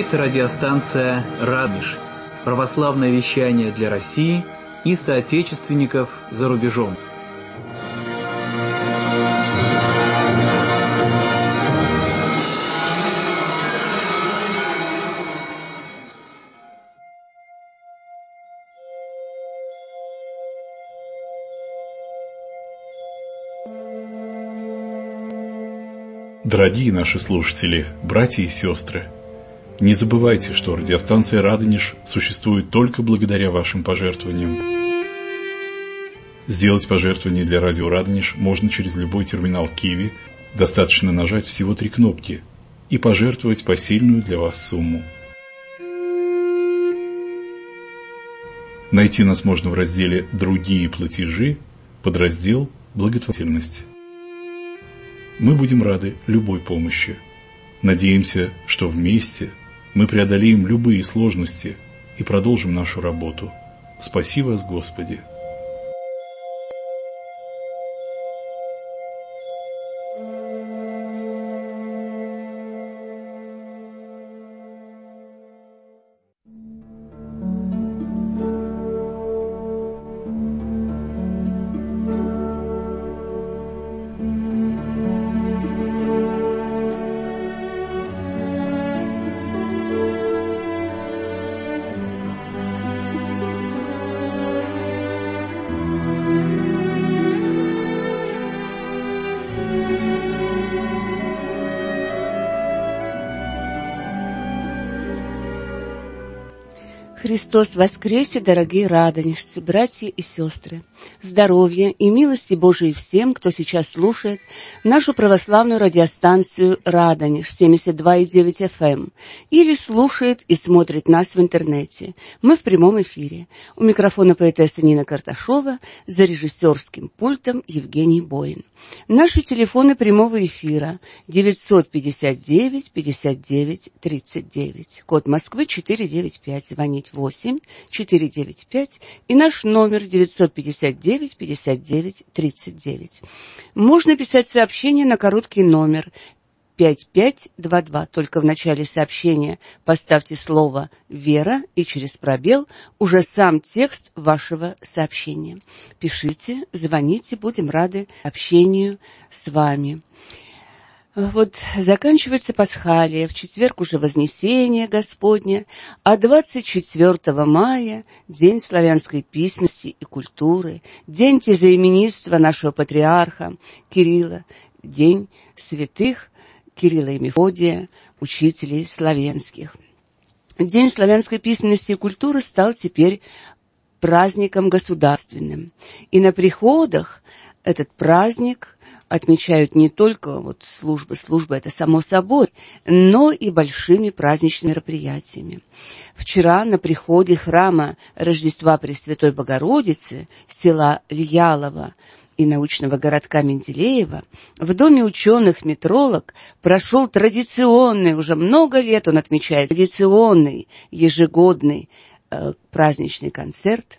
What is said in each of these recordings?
Это радиостанция «Радонеж», православное вещание для России и соотечественников за рубежом. Дорогие наши слушатели, братья и сестры, не забывайте, что радиостанция «Радонеж» существует только благодаря вашим пожертвованиям. Сделать пожертвование для радио «Радонеж» можно через любой терминал Киви, достаточно нажать всего 3 кнопки и пожертвовать посильную для вас сумму. Найти нас можно в разделе «Другие платежи», подраздел «Благотворительность». Мы будем рады любой помощи. Надеемся, что вместе мы преодолеем любые сложности и продолжим нашу работу. Спаси вас, Господи! Христос воскресе, дорогие радонежцы, братья и сестры! Здоровья и милости Божией всем, кто сейчас слушает нашу православную радиостанцию «Радонеж» 72,9 FM или слушает и смотрит нас в интернете. Мы в прямом эфире. У микрофона поэтесса Нина Карташова, за режиссерским пультом Евгений Боин. Наши телефоны прямого эфира 959 59 39, код Москвы 495, звонить 8-495 и наш номер 959-59-39. Можно писать сообщение на короткий номер 5522. Только в начале сообщения поставьте слово «Вера» и через пробел уже сам текст вашего сообщения. Пишите, звоните, будем рады общению с вами. Вот заканчивается Пасхалия, в четверг уже Вознесение Господне, а 24 мая – День славянской письменности и культуры, День тезаименитства нашего патриарха Кирилла, День святых Кирилла и Мефодия, учителей славянских. День славянской письменности и культуры стал теперь праздником государственным. И на приходах этот праздник отмечают не только службы это само собой, но и большими праздничными мероприятиями. Вчера на приходе храма Рождества Пресвятой Богородицы села Льялово и научного городка Менделеева в Доме ученых-метролог прошел традиционный, уже много лет он отмечает, традиционный ежегодный праздничный концерт,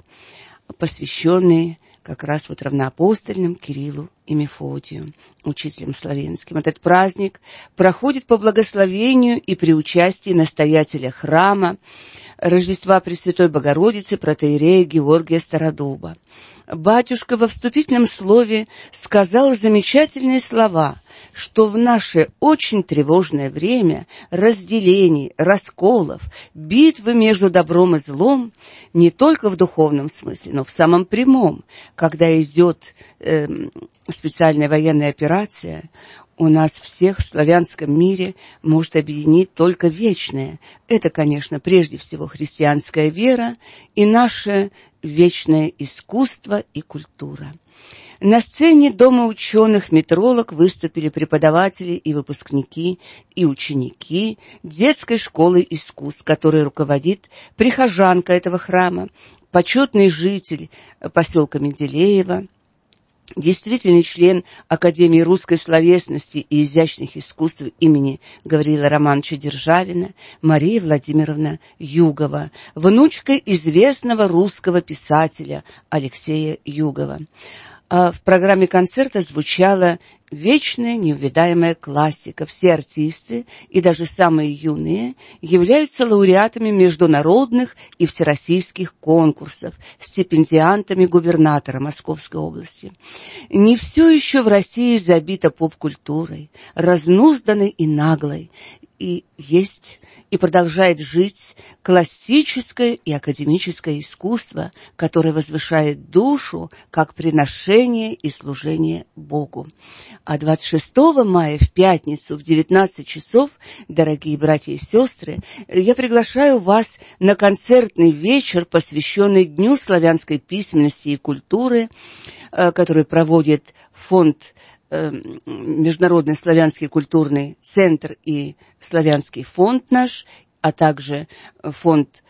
посвященный как раз равноапостольным Кириллу и Мефодию, учителям славянским. Этот праздник проходит по благословению и при участии настоятеля храма Рождества Пресвятой Богородицы протоиерея Георгия Стародуба. Батюшка во вступительном слове сказал замечательные слова, что в наше очень тревожное время разделений, расколов, битвы между добром и злом, не только в духовном смысле, но в самом прямом, когда идет специальная военная операция, у нас всех в славянском мире может объединить только вечное. Это, конечно, прежде всего христианская вера и наше вечное искусство и культура. На сцене Дома ученых-метролог выступили преподаватели и выпускники, и ученики детской школы искусств, которой руководит прихожанка этого храма, почетный житель поселка Менделеева, действительный член Академии русской словесности и изящных искусств имени Гавриила Романовича Державина Мария Владимировна Югова, внучка известного русского писателя Алексея Югова. А в программе концерта звучала вечная неувидаемая классика. Все артисты, и даже самые юные, являются лауреатами международных и всероссийских конкурсов, стипендиантами губернатора Московской области. Не все еще в России забито поп-культурой, разнузданной и наглой. И есть, и продолжает жить классическое и академическое искусство, которое возвышает душу как приношение и служение Богу. А 26 мая в пятницу в 19 часов, дорогие братья и сестры, я приглашаю вас на концертный вечер, посвященный Дню славянской письменности и культуры, который проводит фонд Международный славянский культурный центр и славянский фонд наш, а также фонд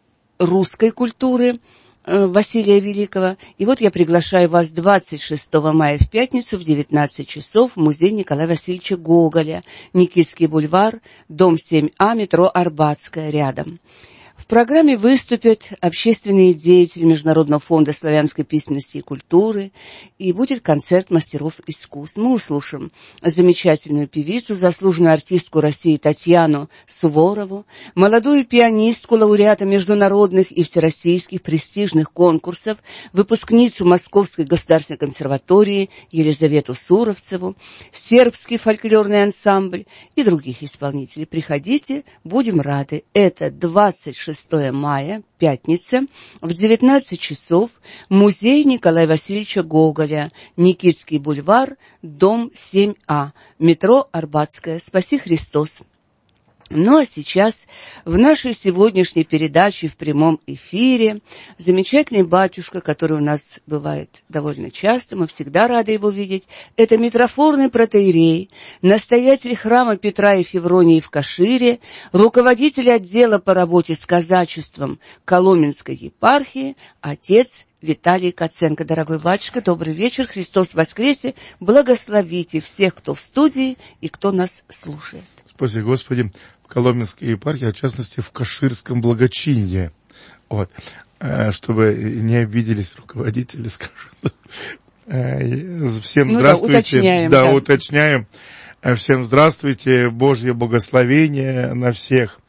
русской культуры Василия Великого. И вот я приглашаю вас 26 мая в пятницу в 19 часов в музей Николая Васильевича Гоголя, Никитский бульвар, дом 7А, метро Арбатская, рядом. В программе выступят общественные деятели Международного фонда славянской письменности и культуры, и будет концерт мастеров искусств. Мы услышим замечательную певицу, заслуженную артистку России Татьяну Суворову, молодую пианистку, лауреата международных и всероссийских престижных конкурсов, выпускницу Московской государственной консерватории Елизавету Суровцеву, сербский фольклорный ансамбль и других исполнителей. Приходите, будем рады. Это 26 мая, пятница, в 19 часов, музей Николая Васильевича Гоголя, Никитский бульвар, дом 7А, метро Арбатская. Спаси Христос! Ну а сейчас в нашей сегодняшней передаче в прямом эфире замечательный батюшка, который у нас бывает довольно часто, мы всегда рады его видеть, это митрофорный протоиерей, настоятель храма Петра и Февронии в Кашире, руководитель отдела по работе с казачеством Коломенской епархии, отец Виталий Коценко. Дорогой батюшка, добрый вечер, Христос воскресе, благословите всех, кто в студии и кто нас слушает. Спаси Господи, в Коломенской епархии, а в частности в Каширском благочинье. Вот. Чтобы не обиделись руководители, скажу. Всем здравствуйте. Уточняем. Да, уточняем. Всем здравствуйте, Божье благословение на всех.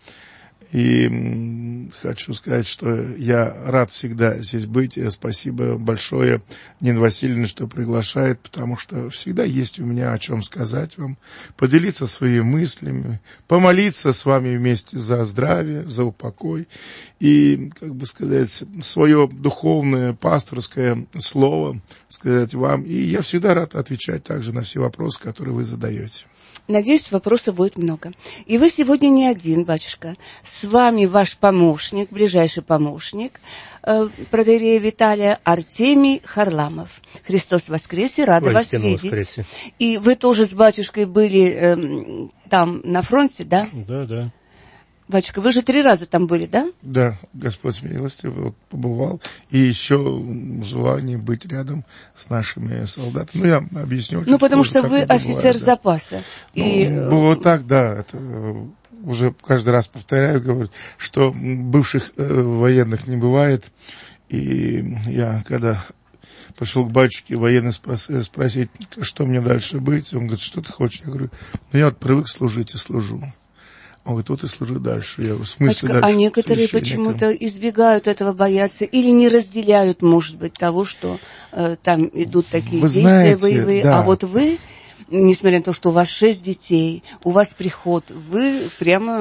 И хочу сказать, что я рад всегда здесь быть. Спасибо большое Нине Васильевне, что приглашает, потому что всегда есть у меня о чем сказать вам, поделиться своими мыслями, помолиться с вами вместе за здравие, за упокой и, как бы сказать, свое духовное, пасторское слово сказать вам. И я всегда рад отвечать также на все вопросы, которые вы задаете. Надеюсь, вопросов будет много. И вы сегодня не один, батюшка. С вами ваш помощник, ближайший помощник, протоиерея Виталия, Артемий Харламов. Христос воскресе, рада вас видеть. Воскресе. И вы тоже с батюшкой были там на фронте, да? Да. Батюшка, вы же 3 раза там были, да? Да, Господь милостив, вот побывал. И еще желание быть рядом с нашими солдатами. Я объясню. Ну, потому что вы офицер запаса. Было так, да. Это уже каждый раз повторяю, говорю, что бывших военных не бывает. И я, когда пошел к батюшке военный спросить, что мне дальше быть, он говорит, что ты хочешь? Я говорю, я вот привык служить и служу. Он говорит, вот и служи дальше. Я говорю, в смысле дальше? А некоторые почему-то избегают этого, боятся, или не разделяют, может быть, того, что там идут такие действия боевые. Да. А вот вы, несмотря на то, что у вас 6 детей, у вас приход, вы прямо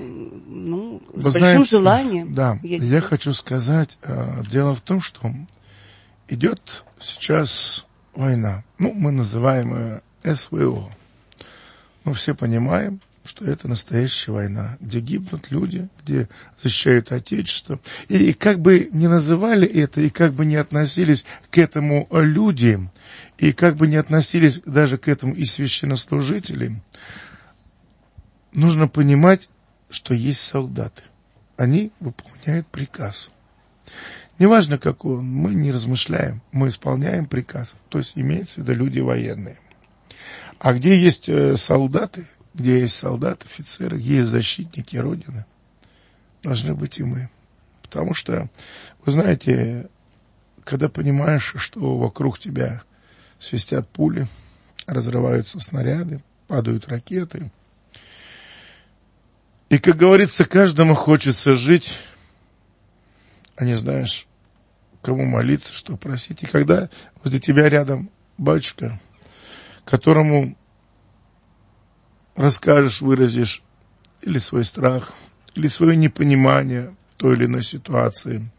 с большим желанием. Да, едете. Я хочу сказать, дело в том, что идет сейчас война. Мы называем ее СВО. Мы все понимаем, что это настоящая война, где гибнут люди, где защищают Отечество. И как бы ни называли это, и как бы ни относились к этому люди, и как бы ни относились даже к этому и священнослужители, нужно понимать, что есть солдаты. Они выполняют приказ. Неважно, какой он, мы не размышляем, мы исполняем приказ. То есть имеется в виду люди военные. А где есть солдаты, где есть солдаты, офицеры, есть защитники Родины, должны быть и мы. Потому что, вы знаете, когда понимаешь, что вокруг тебя свистят пули, разрываются снаряды, падают ракеты. И, как говорится, каждому хочется жить, а не знаешь, кому молиться, что просить. И когда возле тебя рядом батюшка, которому расскажешь, выразишь или свой страх, или свое непонимание той или иной ситуации.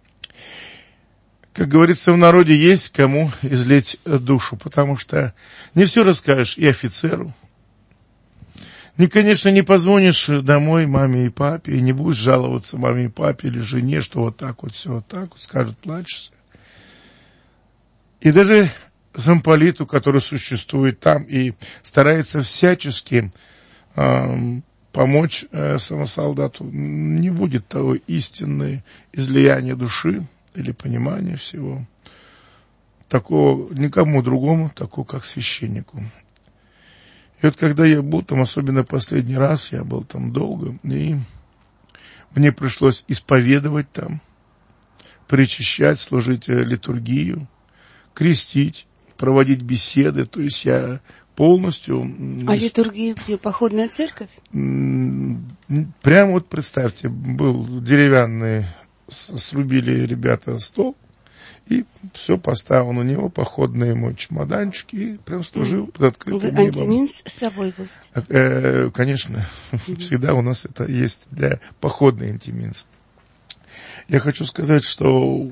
Как говорится в народе, есть кому излить душу, потому что не все расскажешь и офицеру. Конечно, не позвонишь домой маме и папе, и не будешь жаловаться маме и папе или жене, что вот так вот, все вот так вот, скажут, плачешься. И даже замполиту, который существует там и старается всячески помочь самосолдату, не будет того истинного излияния души или понимания всего, такого никому другому, такого как священнику. И вот когда я был там, особенно последний раз, я был там долго, и мне пришлось исповедовать там, причащать, служить литургию, крестить, проводить беседы, то есть я полностью... А литургия где? Походная церковь? Прямо вот представьте, был деревянный, срубили ребята стол, и все поставил на него, походные ему чемоданчики, и прям служил под открытым небом. Вы антиминс с собой возите? Конечно, всегда у нас это есть для походный антиминс. Я хочу сказать, что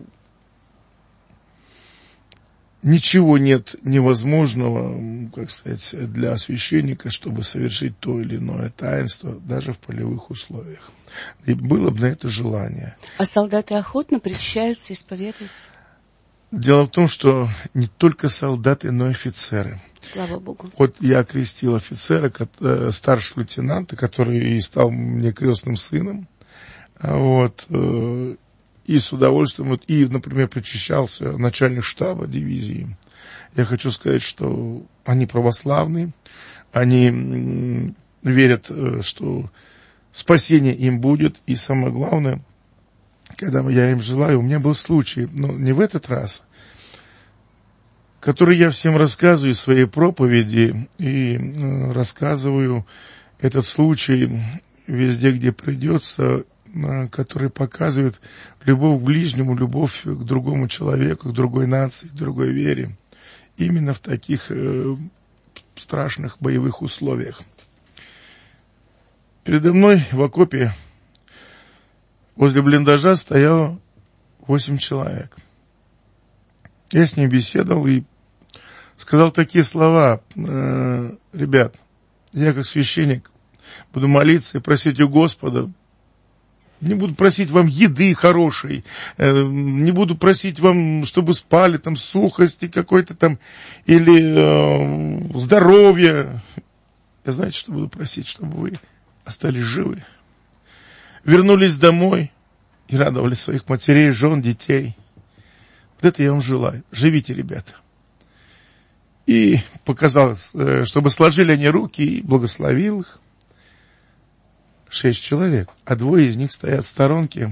ничего нет невозможного, как сказать, для священника, чтобы совершить то или иное таинство, даже в полевых условиях. И было бы на это желание. А солдаты охотно причащаются, исповедуются? Дело в том, что не только солдаты, но и офицеры. Слава Богу. Вот я крестил офицера, старшего лейтенанта, который и стал мне крестным сыном. Вот. И с удовольствием, вот, и, например, причащался начальник штаба дивизии. Я хочу сказать, что они православные, они верят, что спасение им будет, и самое главное, когда я им желаю, у меня был случай, но не в этот раз, который я всем рассказываю в своей проповеди, и рассказываю этот случай везде, где придется, который показывает любовь к ближнему, любовь к другому человеку, к другой нации, к другой вере. Именно в таких страшных боевых условиях. Передо мной в окопе возле блиндажа стояло 8 человек. Я с ним беседовал и сказал такие слова: ребят, я как священник буду молиться и просить у Господа. Не буду просить вам еды хорошей, не буду просить вам, чтобы спали, там, сухости какой-то там, или здоровья. Я, знаете, что буду просить? Чтобы вы остались живы, вернулись домой и радовали своих матерей, жен, детей. Вот это я вам желаю. Живите, ребята. И показал, чтобы сложили они руки, и благословил их. 6 человек, а 2 из них стоят в сторонке.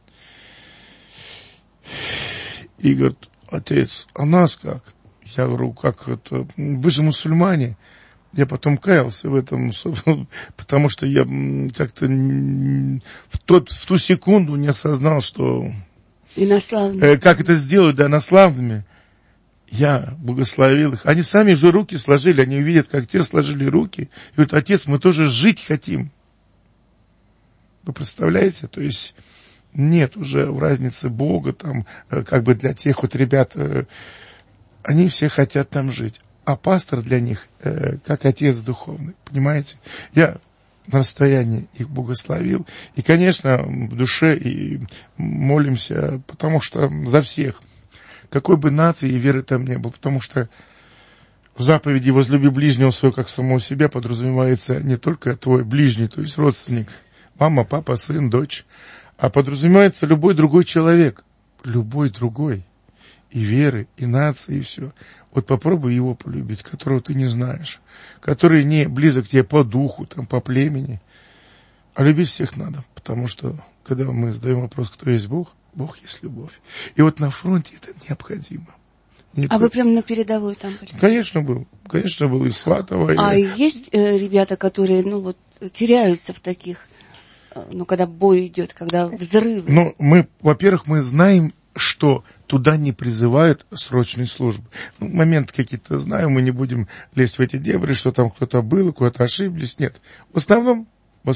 И говорит: отец, а нас как? Я говорю: как это? Вы же мусульмане. Я потом каялся в этом, потому что я как-то в ту секунду не осознал, что... Инославные. Как это сделать, да, инославными. Я благословил их. Они сами же руки сложили, они видят, как те сложили руки. И говорят: отец, мы тоже жить хотим. Вы представляете? То есть нет уже в разнице Бога, там, как бы для тех вот ребят, они все хотят там жить. А пастор для них, как отец духовный, понимаете? Я на расстоянии их благословил. И, конечно, в душе и молимся, потому что за всех, какой бы нации и веры там не было, потому что в заповеди «возлюби ближнего своего, как самого себя» подразумевается не только твой ближний, то есть родственник, мама, папа, сын, дочь, а подразумевается любой другой человек, любой другой, и веры, и нации, и все. Вот попробуй его полюбить, которого ты не знаешь, который не близок тебе по духу, там, по племени, а любить всех надо, потому что, когда мы задаем вопрос, кто есть Бог, Бог есть любовь. И вот на фронте это необходимо. А вы прям на передовой там были? Конечно, был и Сватово. А есть ребята, которые, теряются в таких, когда бой идет, когда взрывы? Во-первых, мы знаем, что туда не призывают срочной службы. Моменты какие-то знаем, мы не будем лезть в эти дебри, что там кто-то был, куда-то ошиблись. Нет. В основном,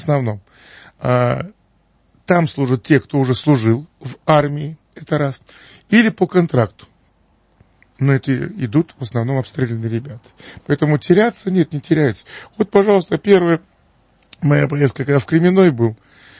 там служат те, кто уже служил в армии, это раз, или по контракту. Но это идут в основном обстрелянные ребята. Поэтому теряться нет, не теряется. Вот, пожалуйста, первая моя поездка, когда в Кременной был,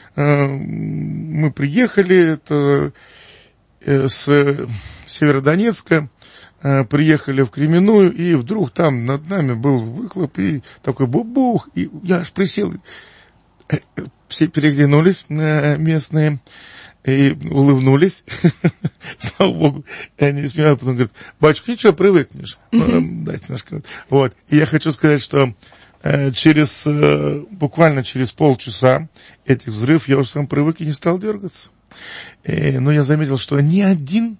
мы приехали, это с Северодонецка, приехали в Кременную, и вдруг там над нами был выхлоп, и такой бубух, и я аж присел. Все переглянулись, местные, и улыбнулись. Слава Богу, они смеялись, потом говорят: батюшка, ничего, привыкнешь. Дайте немножко. Вот. И я хочу сказать, что буквально через полчаса этих взрывов я уже сам привык и не стал дергаться. Но я заметил, что ни один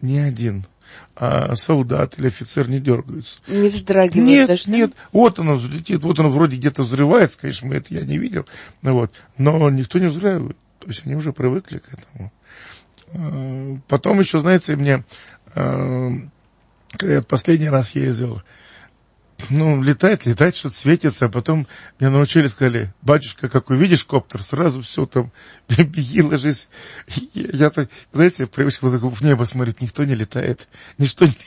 солдат или офицер не дергаются. Не вздрагивает? Нет. Вот оно взлетит, вот оно вроде где-то взрывается, конечно, я не видел, но никто не взрывает. То есть они уже привыкли к этому. Потом еще, знаете, мне, когда я последний раз ездил, летает, что-то светится, а потом меня научили, сказали: батюшка, как увидишь коптер, сразу все там, беги, ложись. Я так, знаете, привычка была в небо смотреть, никто не летает, ничто не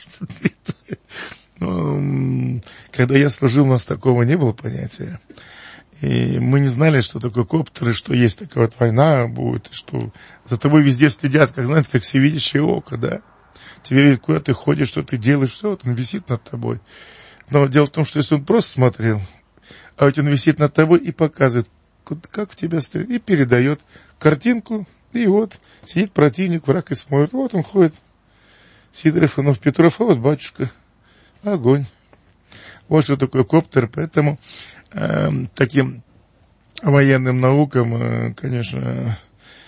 летает. Когда я служил, у нас такого не было понятия. И мы не знали, что такое коптеры, что есть такая вот война будет, что за тобой везде следят, как, знаете, как всевидящее око, да. Тебе видят, куда ты ходишь, что ты делаешь, все, вот он висит над тобой. Но дело в том, что если он просто смотрел, а ведь он висит над тобой и показывает, как в тебя стреляет, и передает картинку, и вот сидит противник, враг, и смотрит. Вот он ходит, Сидоров, Иванов, Петров, а вот батюшка, огонь. Вот что такое коптер, поэтому таким военным наукам, конечно,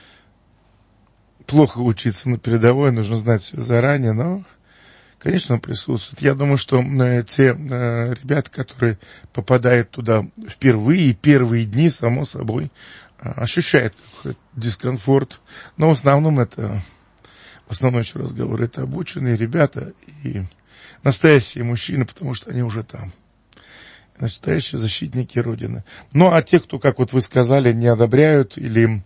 плохо учиться на передовой, нужно знать все заранее, но, конечно, он присутствует. Я думаю, что те ребята, которые попадают туда впервые, первые дни, само собой, ощущают дискомфорт, но в основном, еще раз говорю, это обученные ребята и настоящие мужчины, потому что они уже там. Настоящие защитники Родины. Ну, а те, кто, как вот вы сказали, не одобряют или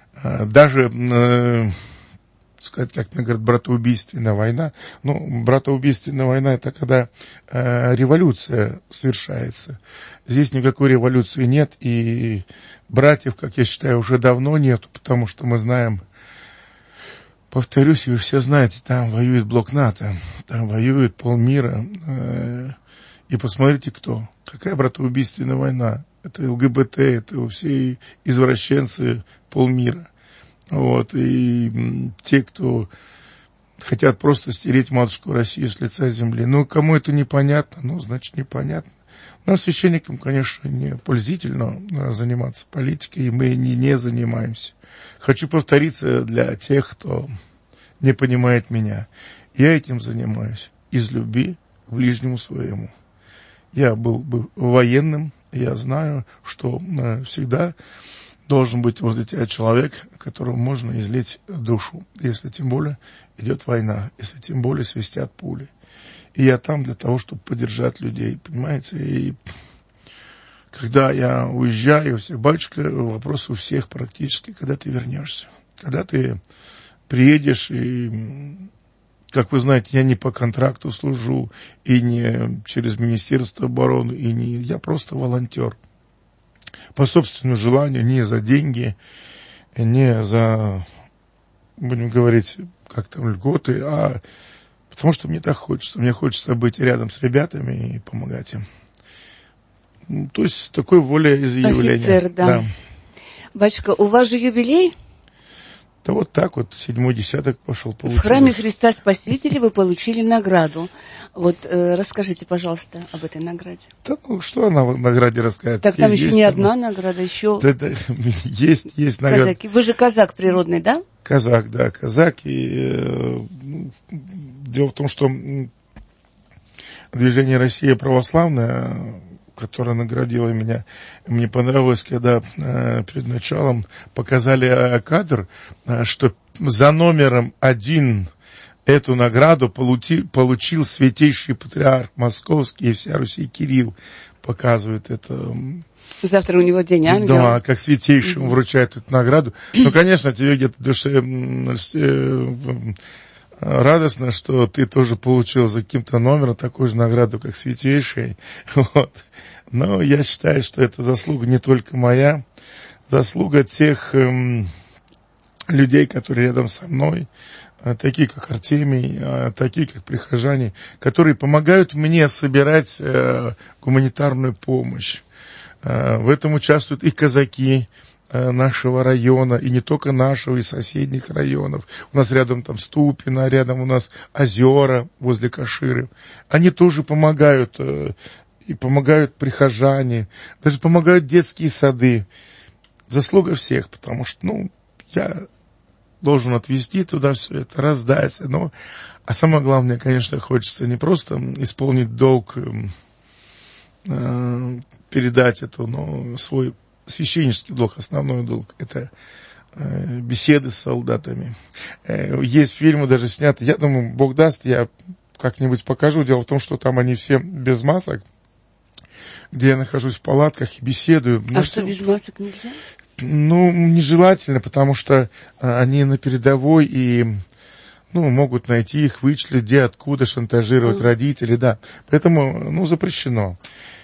даже, сказать, как мне говорят, братоубийственная война. Братоубийственная война — это когда революция совершается. Здесь никакой революции нет, и братьев, как я считаю, уже давно нету, потому что мы знаем, повторюсь, вы все знаете, там воюет блок НАТО, там воюет полмира. И посмотрите, кто. Какая братоубийственная война. Это ЛГБТ, это все извращенцы полмира. Вот. И те, кто хотят просто стереть матушку Россию с лица земли. Кому это непонятно, значит, непонятно. Нам, священникам, конечно, не пользительно заниматься политикой, и мы не занимаемся. Хочу повториться для тех, кто не понимает меня. Я этим занимаюсь из любви к ближнему своему. Я был бы военным, я знаю, что всегда должен быть возле тебя человек, которому можно излить душу, если тем более идет война, если тем более свистят пули. И я там для того, чтобы поддержать людей, понимаете? И когда я уезжаю, батюшка, вопрос у всех практически, когда ты вернешься, когда ты приедешь и... Как вы знаете, я не по контракту служу, и не через Министерство обороны, я просто волонтер. По собственному желанию, не за деньги, не за, будем говорить, как там, льготы, а потому что мне так хочется. Мне хочется быть рядом с ребятами и помогать им. То есть, такое волеизъявление. Офицер, да. Батюшка, у вас же юбилей? Да вот так вот, 7-й десяток пошел. В храме Христа Спасителя вы получили награду. Вот расскажите, пожалуйста, об этой награде. Да, что она в награде рассказать? Так там еще не одна награда, еще... Есть награда. Казаки. Вы же казак природный, да? Казак, да, казак. И дело в том, что движение «Россия православная», которое наградило меня. Мне понравилось, когда перед началом показали кадр, что за номером 1 эту награду получил святейший патриарх Московский и вся Руси Кирилл. Показывает это. Завтра у него день ангела. Да, как святейшему вручают эту награду. Ну, конечно, тебе где-то в душе радостно, что ты тоже получил за каким-то номером такую же награду, как святейший. Вот. Но я считаю, что это заслуга не только моя, заслуга тех людей, которые рядом со мной, такие как Артемий, такие как прихожане, которые помогают мне собирать гуманитарную помощь. В этом участвуют и казаки нашего района, и не только нашего, и соседних районов. У нас рядом там Ступино, рядом у нас озера возле Каширы. Они тоже помогают, и помогают прихожане, даже помогают детские сады. Заслуга всех, потому что, я должен отвезти туда все это, раздать. А самое главное, конечно, хочется не просто исполнить долг, передать это, но свой священнический долг, основной долг, это беседы с солдатами. Есть фильмы даже сняты, я думаю, Бог даст, я как-нибудь покажу. Дело в том, что там они все без масок, где я нахожусь в палатках и беседую. А что, без масок нельзя? Нежелательно, потому что они на передовой и могут найти их, вычислить, где, откуда, шантажировать родителей, да. Поэтому, запрещено.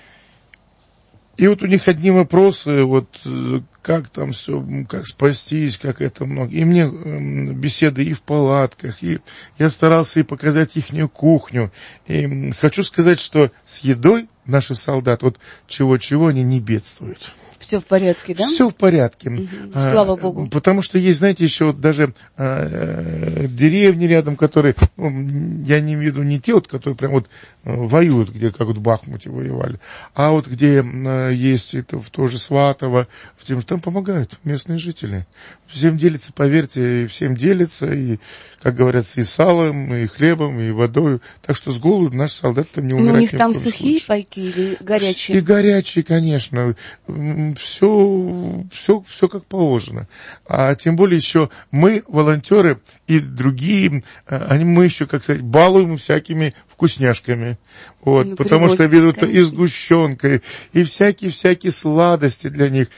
И вот у них одни вопросы, как там все, как спастись, как это много. И мне беседы и в палатках, и я старался и показать ихнюю кухню. И хочу сказать, что с едой наши солдаты, чего-чего, они не бедствуют. Все в порядке, да? Все в порядке. Слава Богу. Потому что есть, знаете, еще даже деревни рядом, которые, я не имею в виду не те, которые прям воюют, где как в Бахмуте воевали, а где есть это в тоже Сватово, там помогают местные жители. Всем делится, поверьте, всем делится, и, как говорится, и салом, и хлебом, и водой. Так что с голоду наши солдаты там не умирают. У них там сухие пайки или горячие? И горячие, конечно. Все как положено. А тем более еще мы, волонтеры, и другие, мы еще, как сказать, балуем всякими вкусняшками. Потому что ведут и сгущенкой, и всякие сладости для них.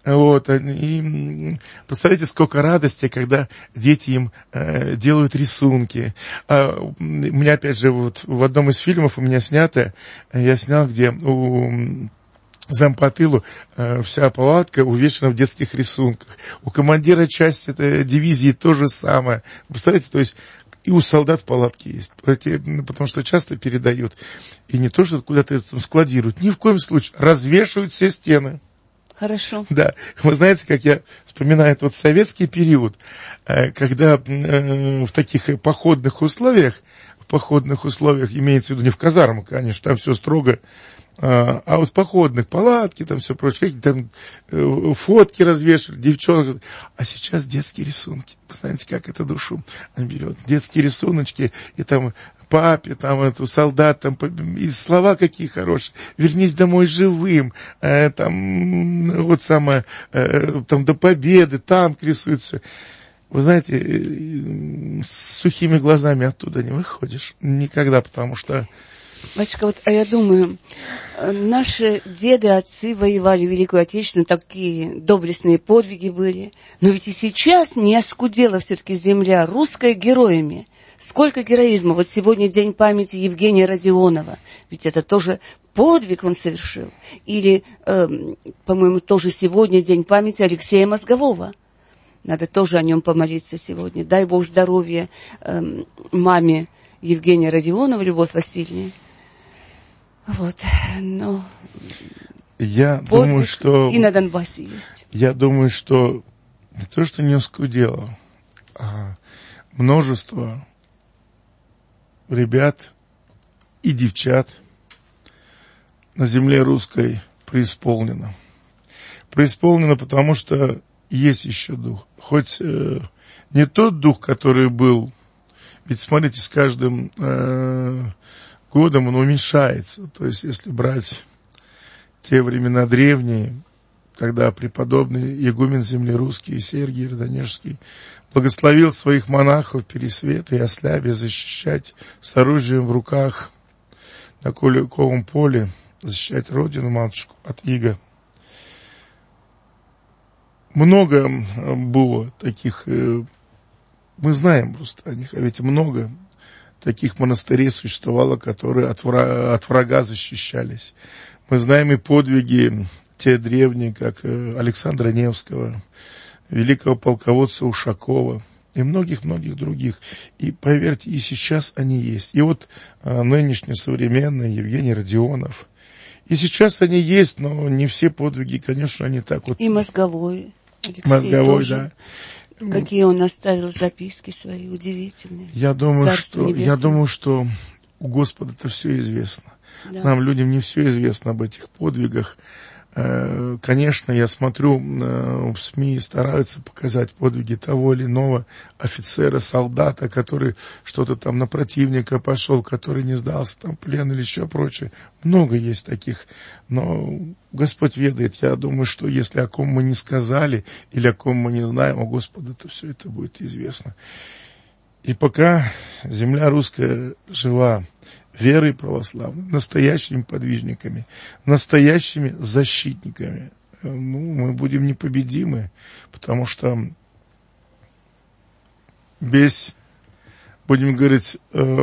И представляете, сколько радости, когда дети им делают рисунки. У меня, опять же, в одном из фильмов у меня снято, я снял, где у зампотылу вся палатка увешана в детских рисунках. У командира части дивизии то же самое. Представляете, то есть и у солдат в палатке есть, потому что часто передают. И не то, что куда-то складируют, ни в коем случае, развешивают все стены. Хорошо. Да, вы знаете, как я вспоминаю этот советский период, когда в таких походных условиях, имеется в виду не в казармах, конечно, там все строго, а в походных палатки, там все прочее, какие-то там фотки развешивали, девчонок. А сейчас детские рисунки. Вы знаете, как это душу берет. Детские рисуночки, и там папе, там солдат, там и слова какие хорошие. Вернись домой живым. Там там до победы, танк рисуется. Вы знаете, с сухими глазами оттуда не выходишь. Никогда, потому что... Батюшка, я думаю, наши деды, отцы воевали в Великую Отечественную, такие доблестные подвиги были. Но ведь и сейчас не оскудела все-таки земля русская героями. Сколько героизма. Сегодня день памяти Евгения Родионова. Ведь это тоже подвиг он совершил. Или, по-моему, тоже сегодня день памяти Алексея Мозгового. Надо тоже о нем помолиться сегодня. Дай Бог здоровья маме Евгения Родионова, Любовь Васильевне. Я думаю, что... И на Донбассе есть. Я думаю, что не то, что не оскудело, а множество ребят и девчат на земле русской преисполнено. Преисполнено, потому что есть еще дух. Хоть не тот дух, который был. Ведь смотрите, с каждым годом он уменьшается. То есть, если брать те времена древние, когда преподобный игумен земли русский Сергий Родонежский благословил своих монахов Пересвета и Ослябия защищать с оружием в руках на Куликовом поле, защищать родину, матушку, от ига. Много было таких, мы знаем просто о них, а ведь много таких монастырей существовало, которые от врага защищались. Мы знаем и подвиги те древние, как Александра Невского, великого полководца Ушакова и многих-многих других. И поверьте, и сейчас они есть. И вот нынешний современный Евгений Родионов. И сейчас они есть, но не все подвиги, конечно, они так вот. И мозговой. Алексей мозговой, тоже. Да. Какие он оставил записки свои удивительные. Я думаю, что у Господа-то все известно. Да. Нам, людям, не все известно об этих подвигах. Конечно, я смотрю, в СМИ стараются показать подвиги того или иного офицера, солдата, который что-то там на противника пошел, который не сдался, там, плен или еще прочее. Много есть таких, но Господь ведает. Я думаю, что если о ком мы не сказали или о ком мы не знаем, у Господа, то все это будет известно. И пока земля русская жива, верой православной, настоящими подвижниками, настоящими защитниками, мы будем непобедимы, потому что весь, будем говорить,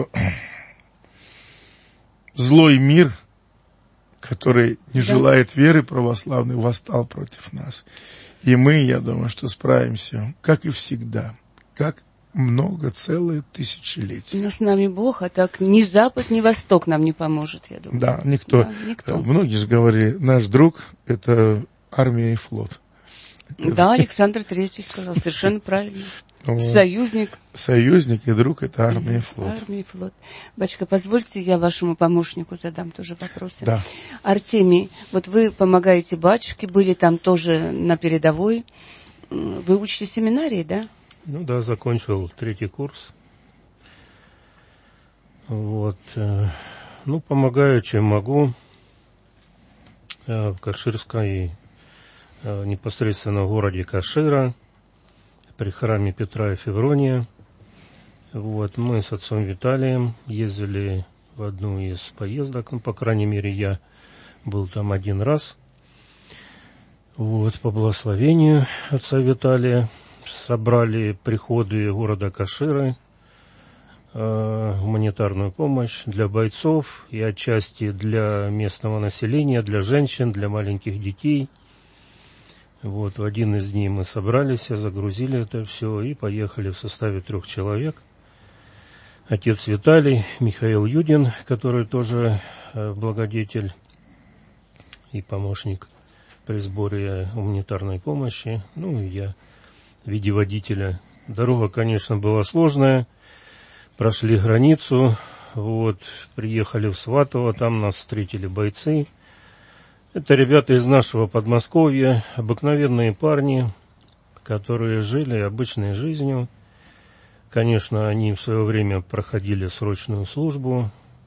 злой мир, который не желает веры православной, восстал против нас. И мы, я думаю, что справимся, как и всегда, как много, целые тысячелетия. Но с нами Бог, а так ни Запад, ни Восток нам не поможет, я думаю. Да, никто. Многие же говорили, наш друг – это армия и флот. Да, Александр III сказал, совершенно правильно. Союзник. Союзник и друг – это армия и флот. Армия и флот. Батюшка, позвольте, я вашему помощнику задам тоже вопросы. Да. Артемий, вот вы помогаете батюшке, были там тоже на передовой. Вы учите семинарии, да? Ну да, закончил 3-й курс. Вот. Ну, помогаю, чем могу. В Каширской, непосредственно в городе Кашира, при храме Петра и Феврония. Вот. Мы с отцом Виталием ездили в одну из поездок, ну, по крайней мере, я был там один раз. Вот, по благословению отца Виталия. Собрали приходы города Каширы, гуманитарную помощь для бойцов и отчасти для местного населения, для женщин, для маленьких детей. Вот, в один из дней мы собрались, загрузили это все и поехали в составе 3 человек. Отец Виталий, Михаил Юдин, который тоже благодетель и помощник при сборе гуманитарной помощи, ну и я в виде водителя. Дорога, конечно, была сложная. Прошли границу, вот, приехали в Сватово, там нас встретили бойцы. Это ребята из нашего Подмосковья, обыкновенные парни, которые жили обычной жизнью. Конечно, они в свое время проходили срочную службу.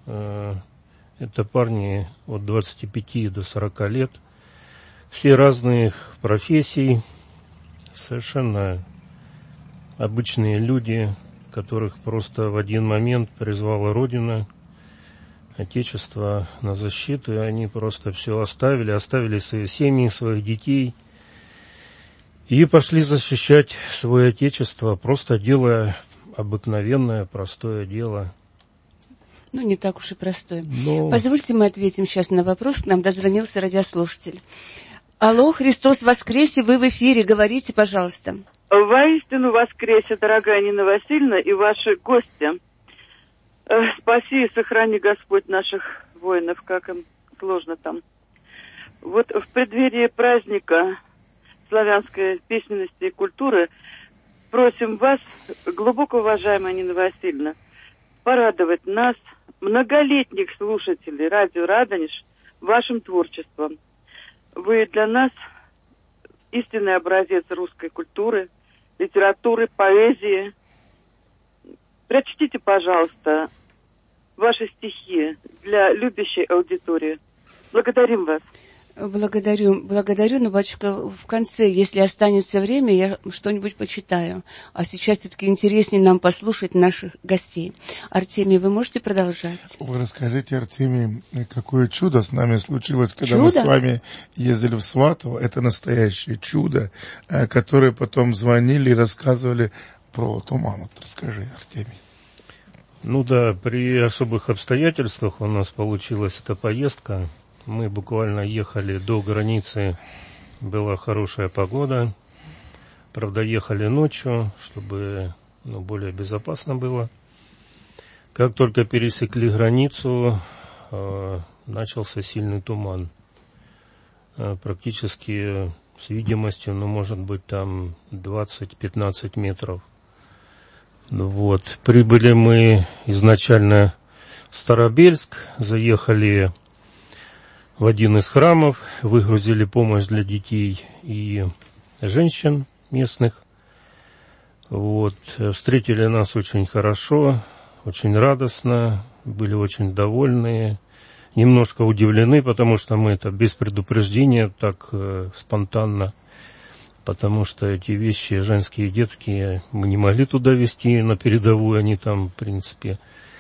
Это парни от 25 до 40 лет. Все разных профессий. Совершенно обычные люди, которых просто в один момент призвала Родина, Отечество на защиту, и они просто все оставили свои семьи, своих детей, и пошли защищать свое Отечество, просто делая обыкновенное, простое дело. Ну, не так уж и простое. Позвольте, мы ответим сейчас на вопрос, к нам дозвонился радиослушатель. Алло, Христос воскресе, вы в эфире, говорите, пожалуйста. Воистину воскресе, дорогая Нина Васильевна и ваши гости. Спаси и сохрани, Господь, наших воинов, как им сложно там. Вот в преддверии праздника славянской письменности и культуры просим вас, глубоко уважаемая Нина Васильевна, порадовать нас, многолетних слушателей радио «Радонеж», вашим творчеством. Вы для нас истинный образец русской культуры, литературы, поэзии. Прочтите, пожалуйста, ваши стихи для любящей аудитории. Благодарим вас. Благодарю, но, батюшка, в конце, если останется время, я что-нибудь почитаю. А сейчас все-таки интереснее нам послушать наших гостей. Артемий, вы можете продолжать? Вы расскажите, Артемий, какое чудо с нами случилось, когда мы с вами ездили в Сватово. Это настоящее чудо, которое потом звонили и рассказывали про туман. Вот расскажи, Артемий. Ну да, при особых обстоятельствах у нас получилась эта поездка. Мы буквально ехали до границы, была хорошая погода. Правда, ехали ночью, чтобы более безопасно было. Как только пересекли границу, начался сильный туман. Практически с видимостью, может быть, там 20-15 метров. Вот. Прибыли мы изначально в Старобельск, заехали в один из храмов, выгрузили помощь для детей и женщин местных. Вот. Встретили нас очень хорошо, очень радостно, были очень довольны, немножко удивлены, потому что мы это без предупреждения, так спонтанно, потому что эти вещи женские и детские мы не могли туда везти на передовую, они там, в принципе,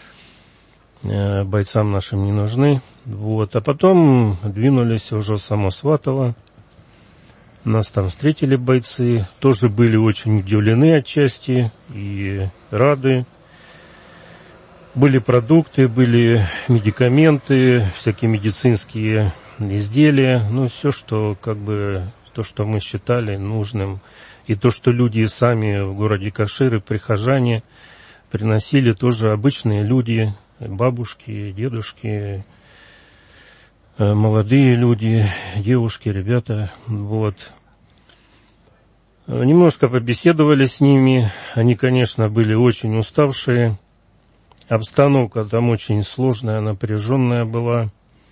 бойцам нашим не нужны. Вот. А потом двинулись уже в само Сватово. Нас там встретили бойцы. Тоже были очень удивлены отчасти и рады. Были продукты, были медикаменты, всякие медицинские изделия. Все, что то, что мы считали нужным. И то, что люди сами в городе Каширы, прихожане, приносили, тоже обычные люди, бабушки, дедушки, молодые люди, девушки, ребята. Вот. Немножко побеседовали с ними. Они, конечно, были очень уставшие. Обстановка там очень сложная, напряженная была.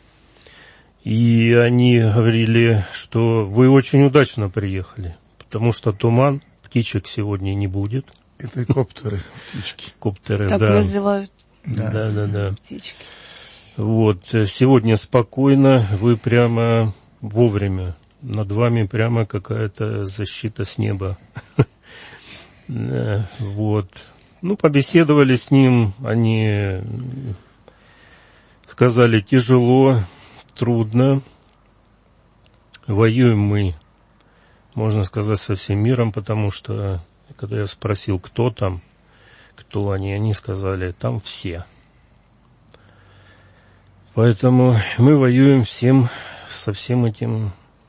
И они говорили, что вы очень удачно приехали, потому что туман, птичек сегодня не будет. Это коптеры, птички. Коптеры, так да. называют. Да. Птички. Вот, сегодня спокойно, вы прямо вовремя. Над вами прямо какая-то защита с неба. Вот. Побеседовали с ним, они сказали, тяжело, трудно. Воюем мы, можно сказать, со всем миром, потому что, когда я спросил, кто там, кто они сказали, там все. Поэтому мы воюем со всем этим,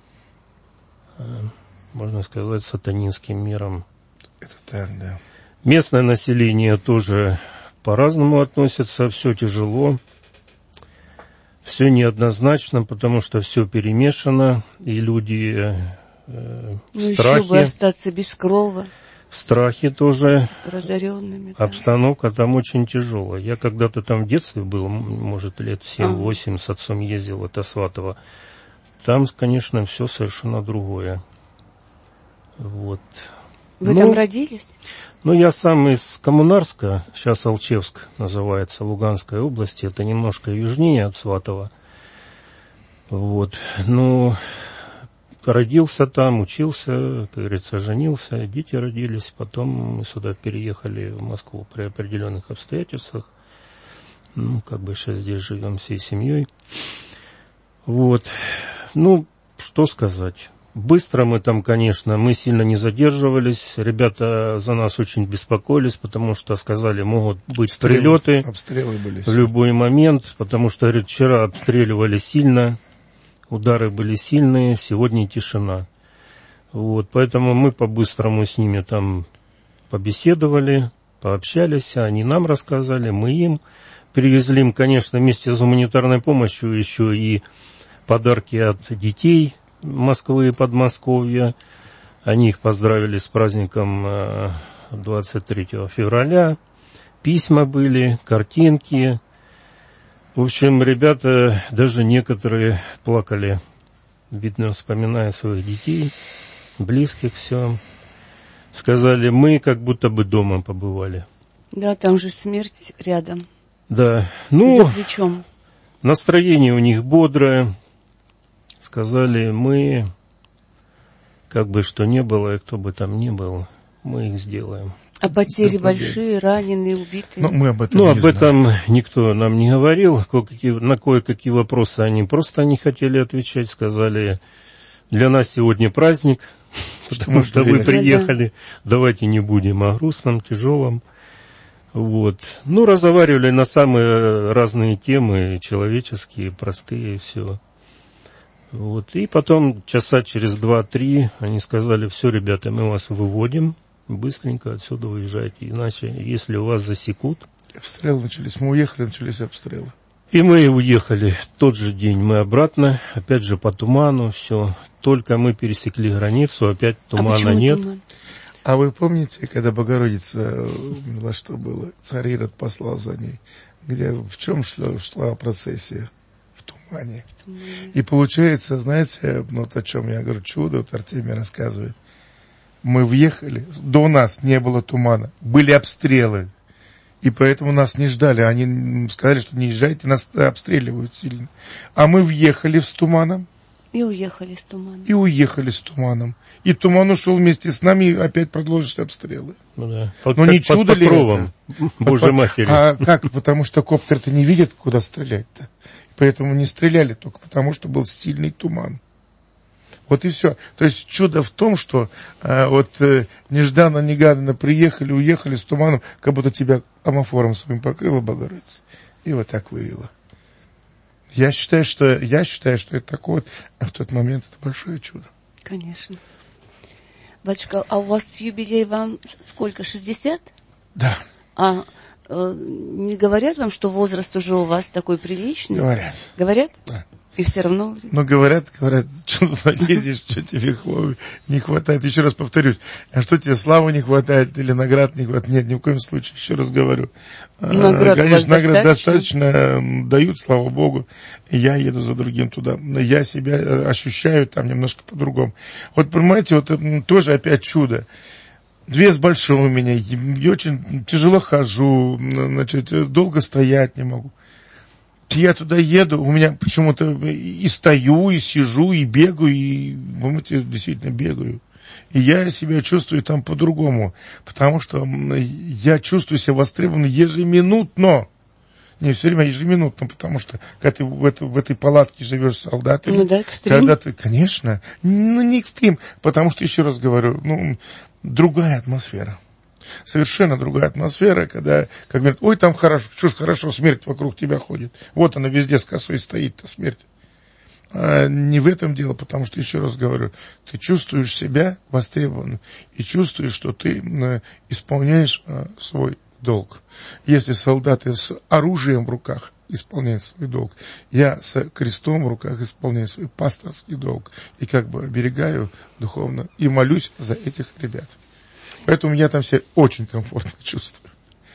можно сказать, сатанинским миром. Это так, да. Местное население тоже по-разному относится, все тяжело, все неоднозначно, потому что все перемешано, и люди в страхе. Еще бы остаться без крова. В страхе тоже. Разоренными. Да. Обстановка там очень тяжелая. Я когда-то там в детстве был, может, лет 7-8, с отцом ездил, это Сватово. Там, конечно, все совершенно другое. Вот. Вы там родились? Я сам из Коммунарска, сейчас Алчевск называется, Луганской области, это немножко южнее от Сватова. Вот. Родился там, учился, как говорится, женился, дети родились, потом мы сюда переехали в Москву при определенных обстоятельствах. Сейчас здесь живем всей семьей. Вот. Что сказать. Быстро мы там, конечно, мы сильно не задерживались. Ребята за нас очень беспокоились, потому что сказали, могут быть прилеты. Обстрелы были. В любой момент, потому что, говорит, вчера обстреливали сильно, удары были сильные, сегодня тишина. Вот, поэтому мы по-быстрому с ними там побеседовали, пообщались, они нам рассказали, мы им. Привезли им, конечно, вместе с гуманитарной помощью еще и подарки от детей Москвы и Подмосковья. Они их поздравили с праздником 23 февраля. Письма были, картинки. В общем, ребята, даже некоторые плакали, видно, вспоминая своих детей, близких, все. Сказали, мы как будто бы дома побывали. Да, там же смерть рядом. Да, за плечом. Настроение у них бодрое. Сказали, мы, как бы что ни было, и кто бы там ни был, мы их сделаем. А потери большие, раненые, убитые? Мы об этом об этом никто нам не говорил. На кое-какие вопросы они просто не хотели отвечать. Сказали, для нас сегодня праздник, потому что вы приехали. Давайте не будем о грустном, тяжелом. Разговаривали на самые разные темы, человеческие, простые, все. И потом часа через 2-3 они сказали, все, ребята, мы вас выводим, быстренько отсюда уезжайте, иначе, если вас засекут... Обстрелы начались, мы уехали, начались обстрелы. И мы уехали в тот же день, мы обратно, опять же по туману, все. Только мы пересекли границу, опять тумана нет. Туман? А вы помните, когда Богородица умерла, что было? Царь Ирод послал за ней. В чем шла процессия? В тумане. И получается, знаете, о чем я говорю, чудо, Артемий рассказывает. Мы въехали, до нас не было тумана, были обстрелы. И поэтому нас не ждали. Они сказали, что не езжайте, нас обстреливают сильно. А мы въехали с туманом. И уехали с туманом. И туман ушел вместе с нами, и опять продолжились обстрелы. Но не чудо ли это? Божьей Матери. А как? Потому что коптер-то не видит, куда стрелять-то. Поэтому не стреляли только потому, что был сильный туман. Вот и все. То есть чудо в том, что нежданно-негаданно приехали, уехали с туманом, как будто тебя амофором своим покрыла Богородица. И вот так вывела. Я считаю, что это такое в тот момент это большое чудо. Конечно. Батюшка, а у вас юбилей вам сколько, 60? Да. А не говорят вам, что возраст уже у вас такой приличный? Говорят. Говорят? Да. И все равно... Но говорят, что ездишь, что тебе не хватает. Еще раз повторюсь, а что тебе славы не хватает или наград не хватает? Нет, ни в коем случае, еще раз говорю. Конечно, наград достаточно дают, слава Богу, и я еду за другим туда. Но я себя ощущаю там немножко по-другому. Вот понимаете, тоже опять чудо. Вес большой у меня, и очень тяжело хожу, долго стоять не могу. Я туда еду, у меня почему-то и стою, и сижу, и бегаю, и, понимаете, действительно бегаю. И я себя чувствую там по-другому, потому что я чувствую себя востребованным ежеминутно. Не все время, ежеминутно, потому что когда ты в этой палатке живешь с солдатами, экстрим. Когда ты, конечно, не экстрим, потому что, еще раз говорю, другая атмосфера. Совершенно другая атмосфера, когда, как говорят, ой, там хорошо, что ж хорошо, смерть вокруг тебя ходит. Вот она везде с косой стоит-то, смерть. А не в этом дело, потому что, еще раз говорю, ты чувствуешь себя востребованным и чувствуешь, что ты исполняешь свой долг. Если солдаты с оружием в руках исполняют свой долг, я с крестом в руках исполняю свой пасторский долг и как бы оберегаю духовно и молюсь за этих ребят. Поэтому я там себя очень комфортно чувствую.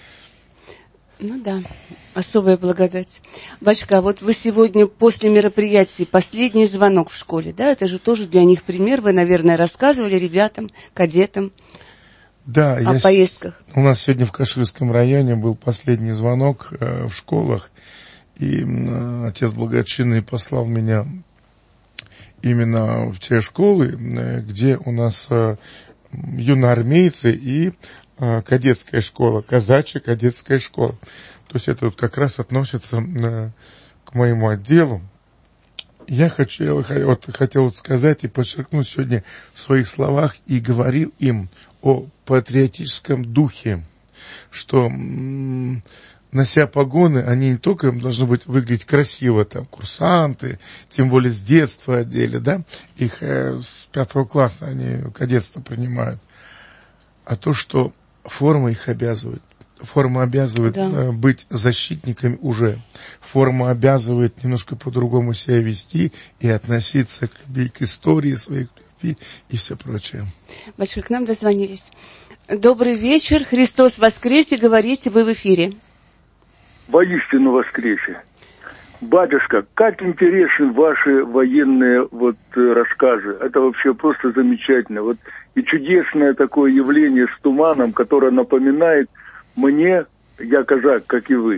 Да, особая благодать. Батюшка, вот вы сегодня после мероприятия последний звонок в школе, да? Это же тоже для них пример. Вы, наверное, рассказывали ребятам, кадетам о поездках. У нас сегодня в Каширском районе был последний звонок в школах. И отец благочинный послал меня именно в те школы, где у нас... юноармейцы и кадетская школа, казачья кадетская школа. То есть это как раз относится к моему отделу. Я хотел сказать и подчеркнуть сегодня в своих словах и говорил им о патриотическом духе, что нося погоны, они не только должны выглядеть красиво, там, курсанты, тем более с детства одели, да, их с 5 класса они кадетство принимают, а то, что форма их обязывает. Форма обязывает быть защитниками уже. Форма обязывает немножко по-другому себя вести и относиться к любви, к истории своей любви и все прочее. Батюшка, к нам дозвонились. Добрый вечер, Христос воскресе, говорите, вы в эфире. Воистину воскресе. Батюшка, как интересны ваши военные рассказы. Это вообще просто замечательно. И чудесное такое явление с туманом, которое напоминает мне, я казак, как и вы,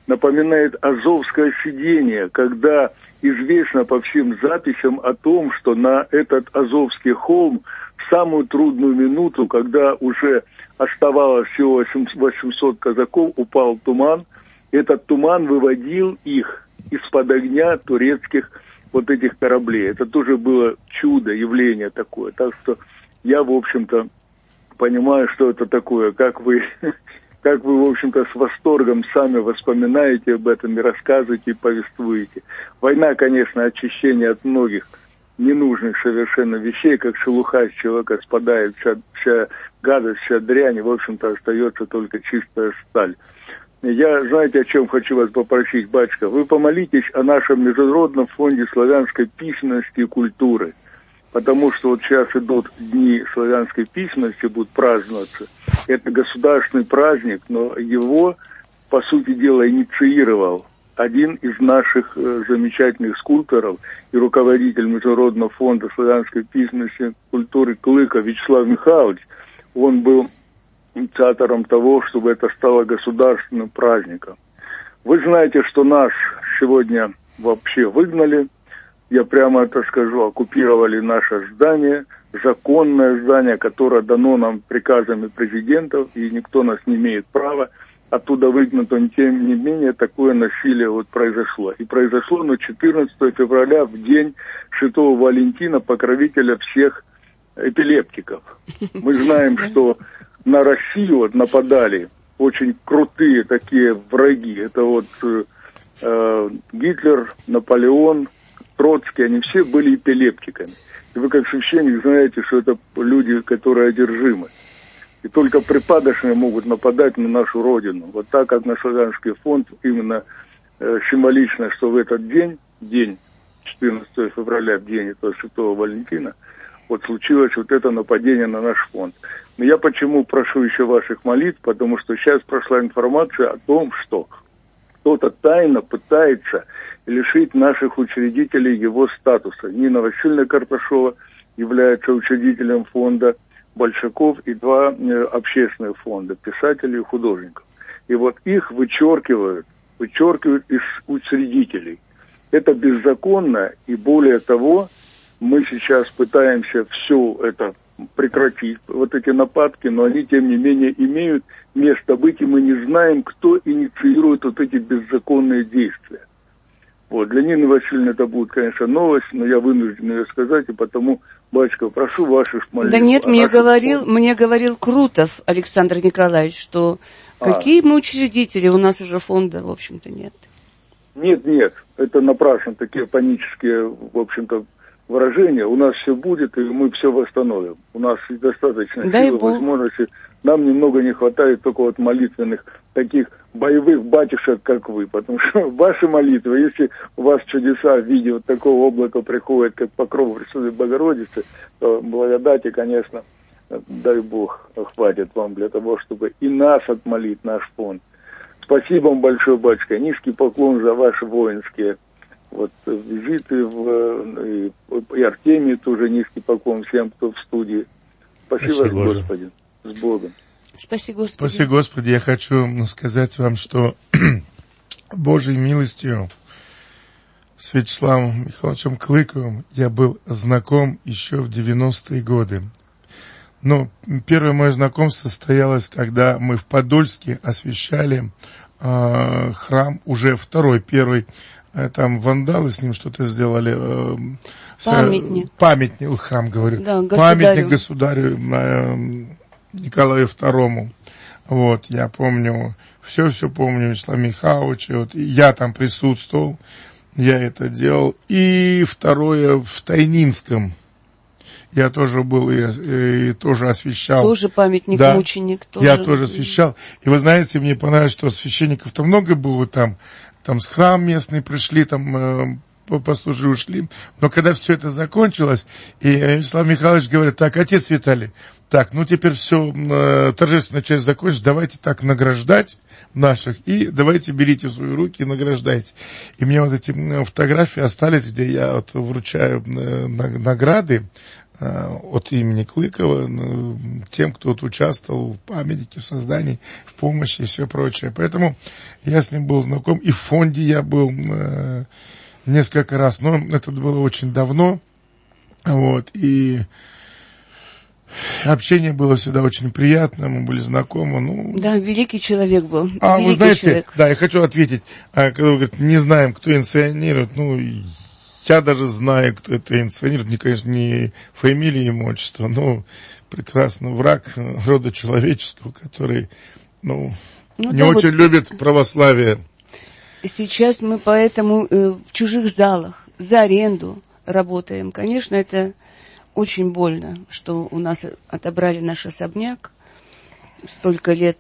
напоминает азовское сидение, когда известно по всем записям о том, что на этот Азовский холм в самую трудную минуту, когда уже оставалось всего 800 казаков, упал туман. Этот туман выводил их из-под огня турецких вот этих кораблей. Это тоже было чудо, явление такое. Так что я, в общем-то, понимаю, что это такое, как вы, в общем-то, с восторгом сами воспоминаете об этом и рассказываете, и повествуете. Война, конечно, очищение от многих ненужных совершенно вещей, как шелуха из человека спадает, вся гадость, вся дрянь, в общем-то, остается только чистая сталь. Я, знаете, о чем хочу вас попросить, батюшка? Вы помолитесь о нашем Международном фонде славянской письменности и культуры, потому что вот сейчас идут дни славянской письменности, будут праздноваться. Это государственный праздник, но его, по сути дела, инициировал один из наших замечательных скульпторов и руководитель Международного фонда славянской письменности и культуры Клыка Вячеслав Михайлович. Он был инициатором того, чтобы это стало государственным праздником. Вы знаете, что нас сегодня вообще выгнали, я прямо это скажу, оккупировали наше здание, законное здание, которое дано нам приказами президентов, и никто нас не имеет права оттуда выгнать, но тем не менее такое насилие вот произошло. И произошло на 14 февраля, в день Святого Валентина, покровителя всех эпилептиков. Мы знаем, что на Россию вот нападали очень крутые такие враги. Это вот Гитлер, Наполеон, Троцкий, они все были эпилептиками. И вы как священник знаете, что это люди, которые одержимы. И только припадочные могут нападать на нашу родину. Вот так, как на Славянский фонд, именно символично, что в этот день 14 февраля, в день этого Святого Валентина, вот случилось вот это нападение на наш фонд. Но я почему прошу еще ваших молитв, потому что сейчас прошла информация о том, что кто-то тайно пытается лишить наших учредителей его статуса. Нина Васильевна Карташова является учредителем фонда, Большаков и два общественных фонда, писателей и художников. И вот их вычеркивают из учредителей. Это беззаконно, и более того, мы сейчас пытаемся все это прекратить, вот эти нападки, но они, тем не менее, имеют место быть, и мы не знаем, кто инициирует вот эти беззаконные действия. Вот. Для Нины Васильевны это будет, конечно, новость, но я вынужден ее сказать, и потому, батюшка, прошу ваших молитв. Да нет, мне говорил Крутов Александр Николаевич, что какие мы учредители, у нас уже фонда, в общем-то, нет. Нет, это напрасно, такие панические, в общем-то, выражения. У нас все будет, и мы все восстановим. У нас достаточно силы, возможностей. Нам немного не хватает только вот молитвенных, таких боевых батюшек, как вы. Потому что ваши молитвы, если у вас чудеса в виде вот такого облака приходят, как покров Пресвятой Богородицы, то благодати, конечно, дай Бог, хватит вам для того, чтобы и нас отмолить, наш фонд. Спасибо вам большое, батюшка. Низкий поклон за ваши воинские визиты, и Артемию тоже низкий поклон всем, кто в студии. Спасибо, Господи. С Богом. Спасибо, Господи. Спасибо, Господи. Я хочу сказать вам, что Божьей милостью с Вячеславом Михайловичем Клыковым я был знаком еще в 90-е годы. Но первое мое знакомство состоялось, когда мы в Подольске освящали храм, уже первый, там вандалы с ним что-то сделали. Памятник, храм, говорю. Да, памятник государю Николаю II. Вот, я помню, все помню, Вячеслав Михайлович, вот, я там присутствовал, я это делал. И второе, в Тайнинском. Я тоже был и тоже освящал. Тоже памятник, мученик. Тоже. Я тоже освящал. И вы знаете, мне понравилось, что священников-то много было там с храм местный пришли, там послужили, ушли. Но когда все это закончилось, и Вячеслав Михайлович говорит: так, отец Виталий, так, ну теперь все, торжественная часть закончится, давайте так награждать наших, и давайте берите в свои руки и награждайте. И мне вот эти фотографии остались, где я вот вручаю награды от имени Клыкова тем, кто участвовал в памятнике, в создании, в помощи и все прочее. Поэтому я с ним был знаком, и в фонде я был несколько раз, но это было очень давно, вот, и общение было всегда очень приятно, мы были знакомы. Да, великий человек был. Вы знаете, человек. Да, я хочу ответить, когда вы говорите, не знаем, кто инициирует, я даже знаю, кто это инициирует, не, конечно, не фамилия и отчество, но прекрасно враг рода человеческого, который, не очень любит православие. Сейчас мы поэтому в чужих залах за аренду работаем. Конечно, это очень больно, что у нас отобрали наш особняк. Столько лет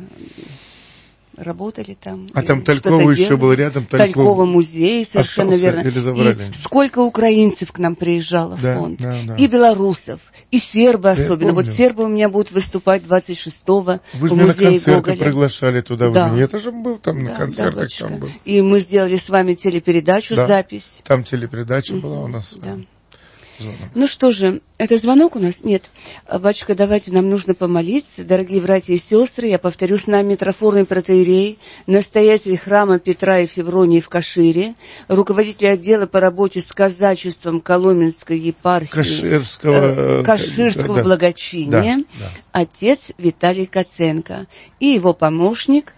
работали там. А там Талькова еще был рядом. Талькова музей, совершенно верно. Или забрали? И сколько украинцев к нам приезжало в фонд. Да. И белорусов, и сербы особенно. Вот сербы у меня будут выступать 26-го Вы же в меня музее на концерты Гоголя. Приглашали туда. Да. Я тоже был там на концертах. Там был. И мы сделали с вами телепередачу, запись. Там телепередача была у нас. Да. Ну что же, это звонок у нас? Нет. Батюшка, давайте, нам нужно помолиться. Дорогие братья и сестры, я повторю, с нами митрофорный протоиерей, настоятель храма Петра и Февронии в Кашире, руководитель отдела по работе с казачеством Коломенской епархии Каширского благочиния, отец Виталий Каценко, и его помощник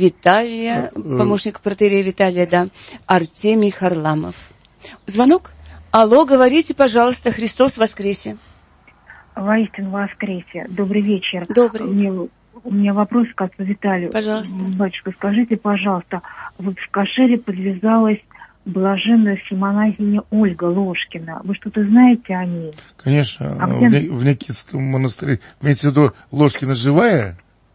помощник протоиерея Виталия, Артемий Харламов. Звонок? Алло, говорите, пожалуйста, Христос воскресе. Воистину воскресе. Добрый вечер. Добрый. У меня вопрос к отцу Виталию. Пожалуйста. Батюшка, скажите, пожалуйста, вот в Кашире подвязалась блаженная всемонахиня Ольга Ложкина. Вы что-то знаете о ней? Конечно, в Никитском монастыре. Имеете в виду Ложкина живая?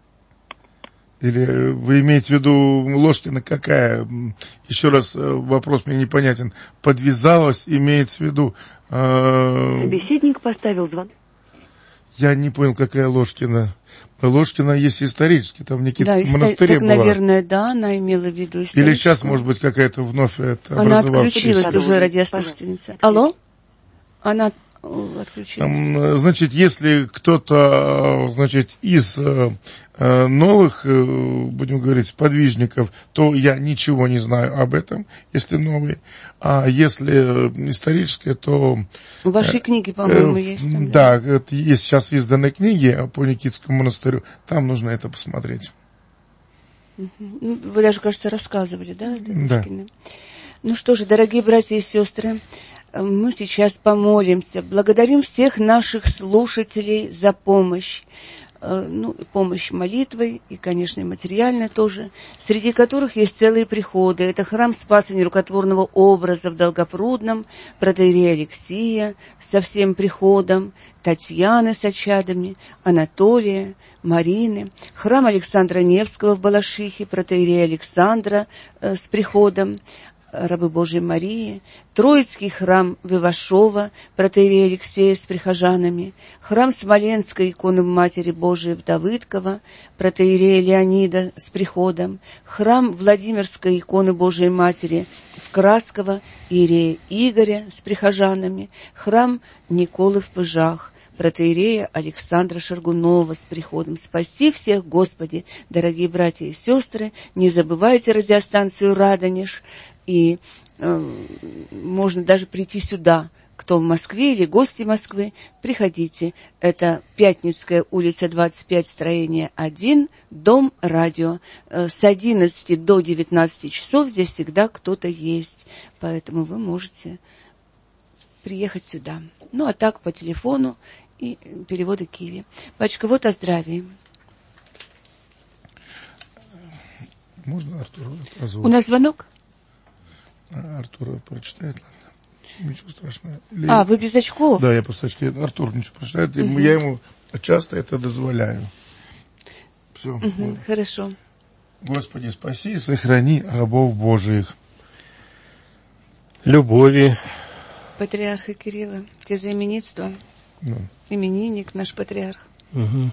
Или вы имеете в виду Ложкина какая? Еще раз, вопрос мне непонятен. Подвязалась, имеется в виду... Собеседник поставил звонок. Я не понял, какая Ложкина. Ложкина есть исторически, там в Никитском монастыре была. Наверное, она имела в виду историческую. Или сейчас, может быть, какая-то вновь Она отключилась уже, радиослушательница. Алло? Она отключилась. Значит, если кто-то, из новых, будем говорить, подвижников, то я ничего не знаю об этом, если новые. А если исторические, то... В вашей книге, по-моему, есть там. Да, это есть сейчас изданные книги по Никитскому монастырю, там нужно это посмотреть. Вы даже, кажется, рассказывали, да? Да. Ну что же, дорогие братья и сестры, мы сейчас помолимся, благодарим всех наших слушателей за помощь. Помощь молитвой и, конечно, материальной тоже, среди которых есть целые приходы. Это храм Спаса Нерукотворного образа в Долгопрудном, протоиерея Алексия со всем приходом, Татьяны с очадами, Анатолия, Марины, храм Александра Невского в Балашихе, протоиерея Александра с приходом, рабы Божьей Марии, Троицкий храм в Ивашово, протоиерея Алексея с прихожанами, храм Смоленской иконы Матери Божией в Давыдково, протоиерея Леонида с приходом, храм Владимирской иконы Божией Матери в Красково, иерея Игоря с прихожанами, храм Николы в Пыжах, протоиерея Александра Шаргунова с приходом. Спаси всех, Господи, дорогие братья и сестры, не забывайте радиостанцию «Радонеж», и можно даже прийти сюда, кто в Москве или гости Москвы, приходите. Это Пятницкая улица 25, строение 1, дом радио. С 11 до 19 часов здесь всегда кто-то есть, поэтому вы можете приехать сюда. А так по телефону и переводы Киви. Батюшка, вот о здравии. Можно Артур озвучить? У нас звонок? Артур прочитает, ладно. Ничего страшного. Вы без очков? Да, я просто очки. Артур ничего прочитает. Я ему часто это дозволяю. Все. Хорошо. Господи, спаси и сохрани рабов Божиих. Любови. Патриарха Кирилла. Те за именинство. Да. Именинник наш патриарх. Угу.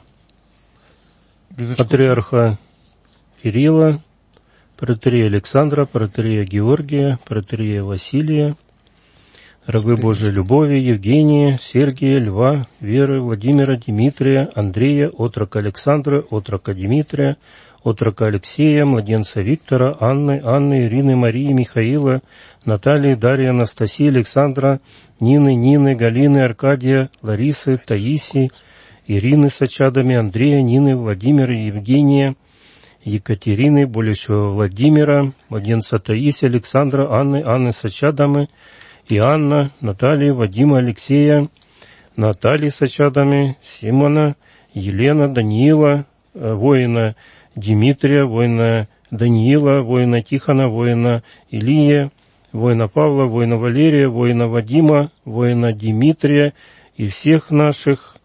Патриарха Кирилла, протоиерея Александра, протоиерея Георгия, протоиерея Василия, Рабы Божией любови, Евгения, Сергия, Льва, Веры, Владимира, Дмитрия, Андрея, отрока Александра, отрока Дмитрия, отрока Алексея, младенца Виктора, Анны, Ирины, Марии, Михаила, Натальи, Дарьи, Анастасии, Александра, Нины, Галины, Аркадия, Ларисы, Таисии, Ирины с очадами, Андрея, Нины, Владимира, Евгения, Екатерины, Болещева Владимира, младенца Таисии, Александра, Анны с очадами, Иоанна, Натальи, Вадима, Алексея, Натальи с очадами, Симона, Елена, Даниила, воина Дмитрия, воина Даниила, воина Тихона, воина Илия, воина Павла, воина Валерия, воина Вадима, воина Дмитрия и всех наших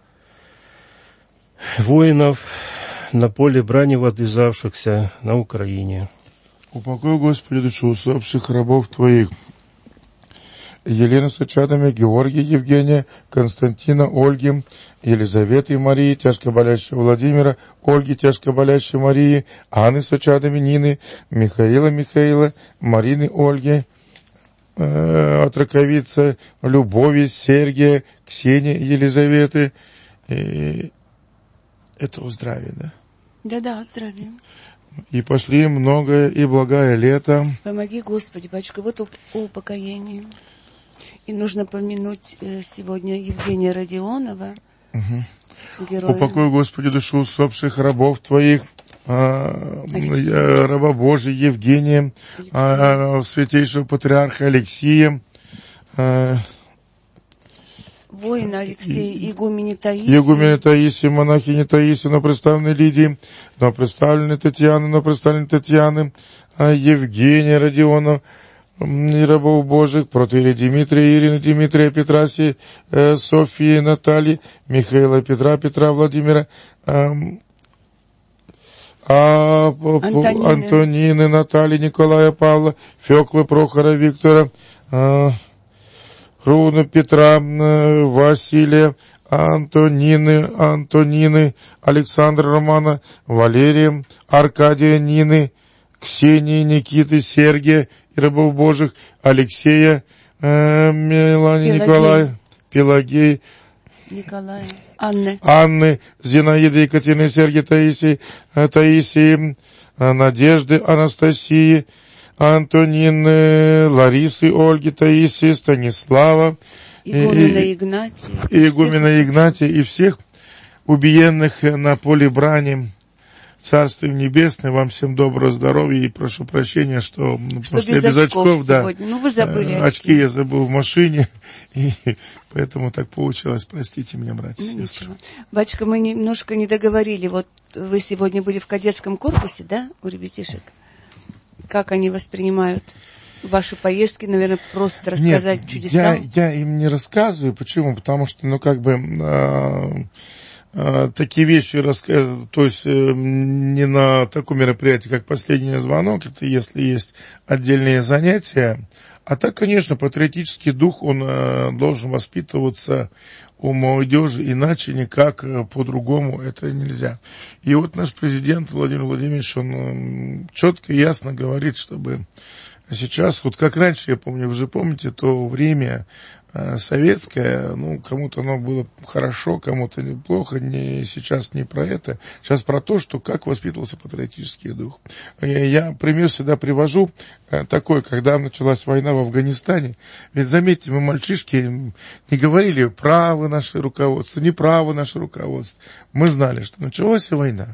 воинов на поле брани воздвижавшихся на Украине. Упокой, Господи, душу усопших рабов Твоих. Елену с очадами, Георгия, Евгения, Константина, Ольги, Елизаветы, Марии, тяжко болящего Владимира, Ольги, тяжко болящей Марии, Анны с очадами, Нины, Михаила, Марины, Ольги, отроковица, Любови, Сергия, Ксении, Елизаветы. И это о здравии, да? Да, здравия. И пошли многое и благое лето. Помоги, Господи, батюшка, вот о упокоении. И нужно помянуть сегодня Евгения Родионова, героя. Упокой, Господи, душу усопших рабов Твоих, раба Божия Евгения, святейшего патриарха Алексия, воина Алексея, игумени Таисии, монахини Таисии, новопредставленной Лидии, новопредставленной Татьяны, Евгения Родионова, и рабов Божьих, протоиерея Дмитрия, Ирины, Дмитрия, Петрасии, Софии, Натальи, Михаила, Петра, Владимира, Антонины, Натальи, Николая, Павла, Феклы, Прохора, Виктора, Руна, Петра, Василия, Антонины, Александра, Романа, Валерия, Аркадия, Нины, Ксении, Никиты, Сергия и рабов Божьих, Алексея, Мелании, Николая, Пелагеи, Николая, Анны, Зинаиды, Екатерины, Сергия, Таисии, Надежды, Анастасии, Антонины, Ларисы, Ольги, Таисии, Станислава, игумена Игнатия и всех убиенных на поле брани. Царствие Небесное, вам всем доброго здоровья и прошу прощения, что после без очков, да, вы забыли очки я забыл в машине, и поэтому так получилось, простите меня, братья и сестры. Батюшка, мы немножко не договорили, вот вы сегодня были в кадетском корпусе, да, у ребятишек? Как они воспринимают ваши поездки, наверное, просто рассказать чудеса? Я им не рассказываю, почему? Потому что, такие вещи, то есть не на таком мероприятии, как последний звонок, это если есть отдельные занятия, а так, конечно, патриотический дух, он должен воспитываться у молодежи, иначе никак по-другому это нельзя. И вот наш президент Владимир Владимирович, он четко и ясно говорит, чтобы сейчас, вот как раньше, я помню, вы же помните, то время советское, кому-то оно было хорошо, кому-то неплохо, сейчас не про это, сейчас про то, что как воспитывался патриотический дух. Я пример всегда привожу такой, когда началась война в Афганистане, ведь заметьте, мы, мальчишки, не говорили правы наше руководство, неправы наше руководство, мы знали, что началась война.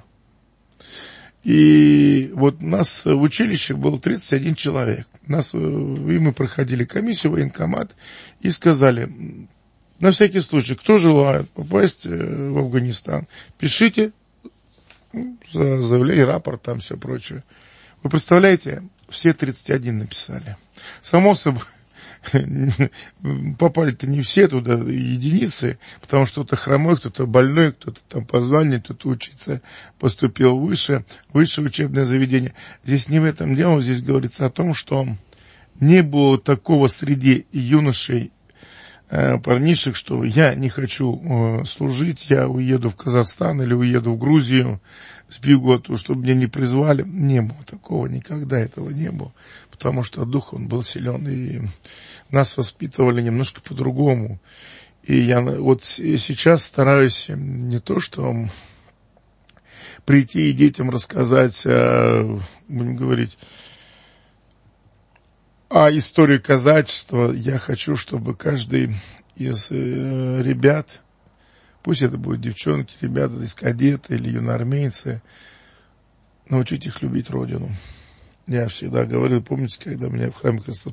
И вот у нас в училище было 31 человек. И мы проходили комиссию, военкомат, и сказали, на всякий случай, кто желает попасть в Афганистан, пишите заявление, рапорт, там все прочее. Вы представляете, все 31 написали. Само собой, попали-то не все туда, единицы, потому что кто-то хромой, кто-то больной, кто-то там по званию, кто-то учиться поступил выше учебное заведение. Здесь не в этом дело, здесь говорится о том, что не было такого среди юношей парнишек, что я не хочу служить, я уеду в Казахстан или уеду в Грузию, сбегу оттуда, чтобы меня не призвали. Не было такого, никогда этого не было, потому что дух, он был силен, и нас воспитывали немножко по-другому. И я вот сейчас стараюсь не то, что прийти и детям рассказать, будем говорить, историю казачества. Я хочу, чтобы каждый из ребят, пусть это будут девчонки, ребята из кадета или юноармейцы, научить их любить Родину. Я всегда говорил, помните, когда меня в храме Христа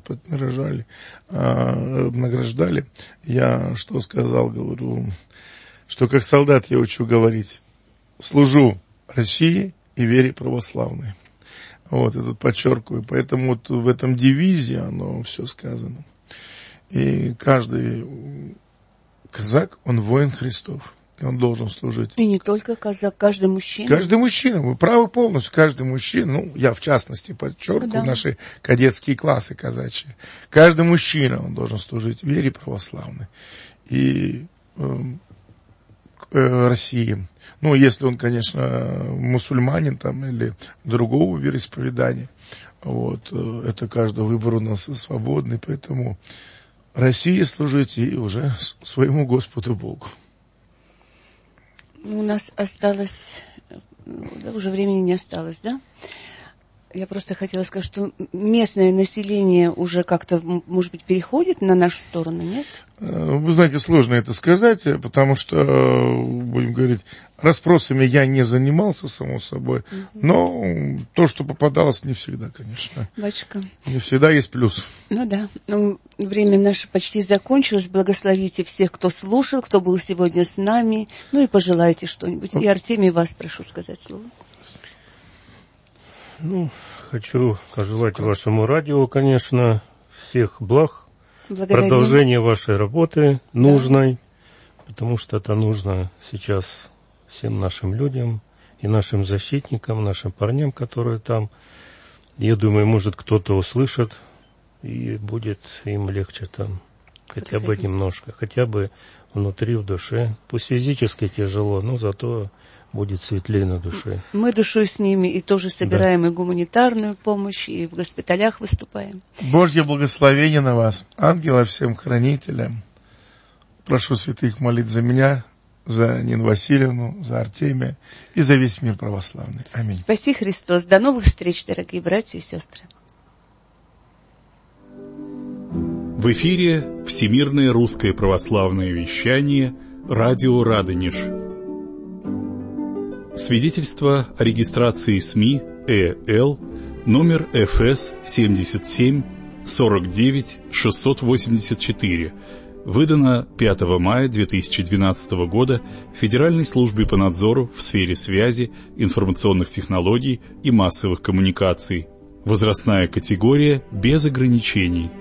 награждали, я что сказал, говорю, что как солдат я учу говорить: служу России и вере православной. Вот, я тут подчеркиваю, поэтому вот в этом девизе оно все сказано. И каждый казак, он воин Христов, и он должен служить. И не только казак, каждый мужчина. Каждый мужчина, вы правы полностью, каждый мужчина, ну, я в частности подчеркиваю, наши кадетские классы казачьи. Каждый мужчина, он должен служить вере православной и России. Ну, если он, конечно, мусульманин там или другого вероисповедания, вот, это каждый выбор у нас свободный, поэтому России служить и уже своему Господу Богу. У нас осталось, уже времени не осталось, да? Я просто хотела сказать, что местное население уже как-то, может быть, переходит на нашу сторону, нет? Вы знаете, сложно это сказать, потому что, будем говорить, расспросами я не занимался, само собой, но то, что попадалось, не всегда, конечно. Батюшка. Не всегда есть плюс. Ну да, время наше почти закончилось. Благословите всех, кто слушал, кто был сегодня с нами, ну и пожелайте что-нибудь. И, Артемий, вас прошу сказать слово. Ну, хочу пожелать вашему радио, конечно, всех благ, продолжения вашей работы нужной, потому что это нужно сейчас всем нашим людям и нашим защитникам, нашим парням, которые там. Я думаю, может, кто-то услышит, и будет им легче там, хотя бы немножко, хотя бы внутри, в душе. Пусть физически тяжело, но зато будет светлее на душе. Мы душой с ними и тоже собираем и гуманитарную помощь, и в госпиталях выступаем. Божье благословение на вас, ангелов всем хранителям. Прошу святых молить за меня, за Нину Васильевну, за Артемия и за весь мир православный. Аминь. Спаси Христос. До новых встреч, дорогие братья и сестры. В эфире Всемирное русское православное вещание, радио Радонеж. Свидетельство о регистрации СМИ ЭЛ номер ФС 77 49 684, выдано 5 мая 2012 года Федеральной службе по надзору в сфере связи, информационных технологий и массовых коммуникаций. Возрастная категория без ограничений.